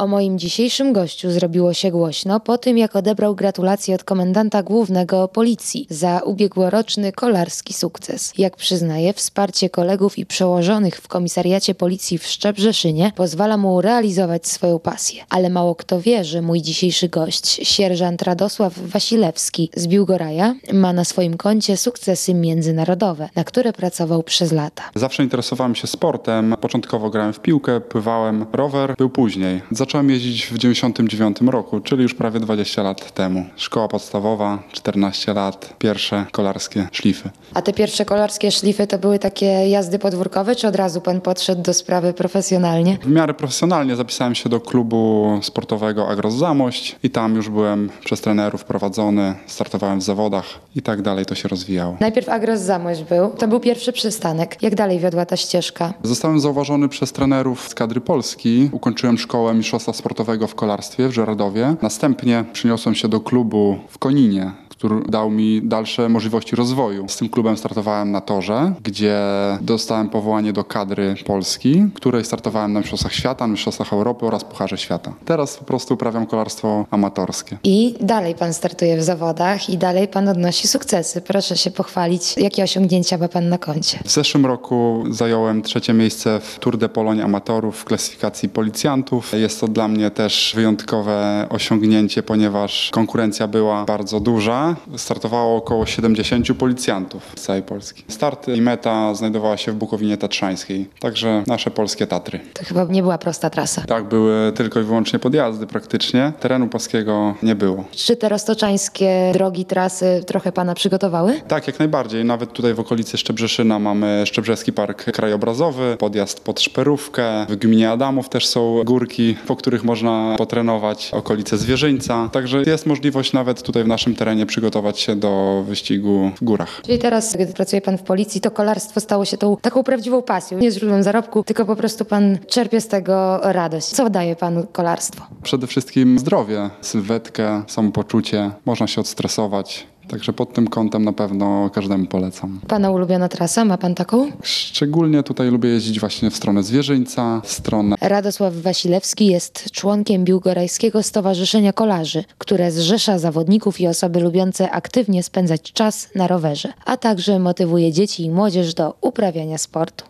O moim dzisiejszym gościu zrobiło się głośno po tym, jak odebrał gratulacje od komendanta głównego policji za ubiegłoroczny kolarski sukces. Jak przyznaje, wsparcie kolegów i przełożonych w komisariacie policji w Szczebrzeszynie pozwala mu realizować swoją pasję. Ale mało kto wie, że mój dzisiejszy gość, sierżant Radosław Wasilewski z Biłgoraja, ma na swoim koncie sukcesy międzynarodowe, na które pracował przez lata. Zawsze interesowałem się sportem. Początkowo grałem w piłkę, pływałem. Rower był później. Zacząłem jeździć w 99 roku, czyli już prawie 20 lat temu. Szkoła podstawowa, 14 lat, pierwsze kolarskie szlify. A te pierwsze kolarskie szlify to były takie jazdy podwórkowe, czy od razu pan podszedł do sprawy profesjonalnie? W miarę profesjonalnie zapisałem się do klubu sportowego Agros Zamość i tam już byłem przez trenerów prowadzony, startowałem w zawodach i tak dalej to się rozwijało. Najpierw Agros Zamość był, to był pierwszy przystanek. Jak dalej wiodła ta ścieżka? Zostałem zauważony przez trenerów z kadry Polski. Ukończyłem szkołę mistrzostwa sportowego w kolarstwie w Żeradowie. Następnie przyniosłem się do klubu w Koninie, który dał mi dalsze możliwości rozwoju. Z tym klubem startowałem na torze, gdzie dostałem powołanie do kadry Polski, której startowałem na Mistrzostwach Świata, na Mistrzostwach Europy oraz Pucharze Świata. Teraz po prostu uprawiam kolarstwo amatorskie. I dalej pan startuje w zawodach i dalej pan odnosi sukcesy. Proszę się pochwalić, jakie osiągnięcia ma pan na koncie. W zeszłym roku zająłem 3. miejsce w Tour de Pologne amatorów w klasyfikacji policjantów. Jest to dla mnie też wyjątkowe osiągnięcie, ponieważ konkurencja była bardzo duża. Startowało około 70 policjantów z całej Polski. Start i meta znajdowała się w Bukowinie Tatrzańskiej, także nasze polskie Tatry. To chyba nie była prosta trasa. Tak, były tylko i wyłącznie podjazdy praktycznie. Terenu płaskiego nie było. Czy te roztoczańskie drogi, trasy trochę pana przygotowały? Tak, jak najbardziej. Nawet tutaj w okolicy Szczebrzeszyna mamy Szczebrzeski Park Krajobrazowy, podjazd pod Szperówkę. W gminie Adamów też są górki, po których można potrenować, okolice Zwierzyńca. Także jest możliwość nawet tutaj w naszym terenie przygotować się do wyścigu w górach. Czyli teraz, gdy pracuje pan w policji, to kolarstwo stało się tą taką prawdziwą pasją. Nie źródłem zarobku, tylko po prostu pan czerpie z tego radość. Co daje panu kolarstwo? Przede wszystkim zdrowie, sylwetkę, samopoczucie. Można się odstresować. Także pod tym kątem na pewno każdemu polecam. Pana ulubiona trasa, ma pan taką? Szczególnie tutaj lubię jeździć właśnie w stronę Zwierzyńca, w stronę... Radosław Wasilewski jest członkiem Biłgorajskiego Stowarzyszenia Kolarzy, które zrzesza zawodników i osoby lubiące aktywnie spędzać czas na rowerze, a także motywuje dzieci i młodzież do uprawiania sportu.